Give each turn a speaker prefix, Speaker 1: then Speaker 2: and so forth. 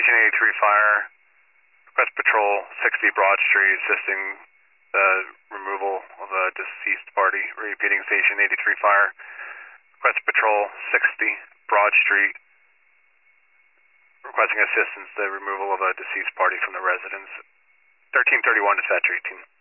Speaker 1: Station 83 fire. Request patrol 60 Broad Street assisting the removal of a deceased party. Repeating Station 83 fire. Request patrol 60 Broad Street. Requesting assistance the removal of a deceased party from the residence. 1331 dispatcher 18.